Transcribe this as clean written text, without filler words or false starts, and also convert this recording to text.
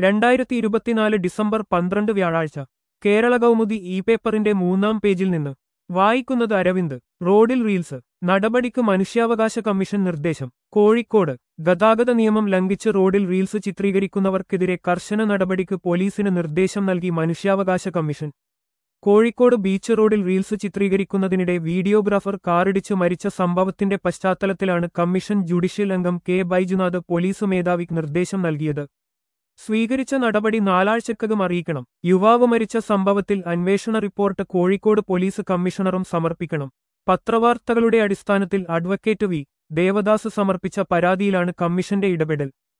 2024 December 12 വ്യാഴാഴ്ച Kerala Kaumudi E പേപ്പറിന്റെ 3-ാം പേജിൽ നിന്ന് വായിക്കുന്നത് അരവിന്ദ്. റോഡിൽ റീൽസ് നടപടിക്ക് മനുഷ്യാവകാശ കമ്മീഷൻ നിർദ്ദേശം. കോഴിക്കോട് ഗതാഗത നിയമം ലംഘിച്ച് റോഡിൽ റീൽസ് ചിത്രീകരിക്കുന്നവർക്കെതിരെ കർശന നടപടിക്ക് പോലീസിന് നിർദ്ദേശം നൽകി മനുഷ്യാവകാശ കമ്മീഷൻ. കോഴിക്കോട് ബീച്ച് റോഡിൽ റീൽസ് ചിത്രീകരിക്കുന്നതിനിടെ വീഡിയോഗ്രാഫർ കാറിടിച്ച് മരിച്ച സംഭവത്തിന്റെ പശ്ചാത്തലത്തിലാണ് കമ്മീഷൻ ജുഡീഷ്യൽ അംഗം കെ ബൈജുനാഥ് പോലീസ് മേധാവിക്ക് നിർദ്ദേശം നൽകിയത്. സ്വീകരിച്ച നടപടി 4 ആഴ്ചക്കകം അറിയിക്കണം. യുവാവ് മരിച്ച സംഭവത്തിൽ അന്വേഷണ റിപ്പോർട്ട് കോഴിക്കോട് പോലീസ് കമ്മീഷണറും സമർപ്പിക്കണം. പത്രവാർത്തകളുടെ അടിസ്ഥാനത്തിൽ അഡ്വക്കേറ്റ് വി. ദേവദാസ് സമർപ്പിച്ച പരാതിയിലാണ് കമ്മീഷന്റെ ഇടപെടൽ.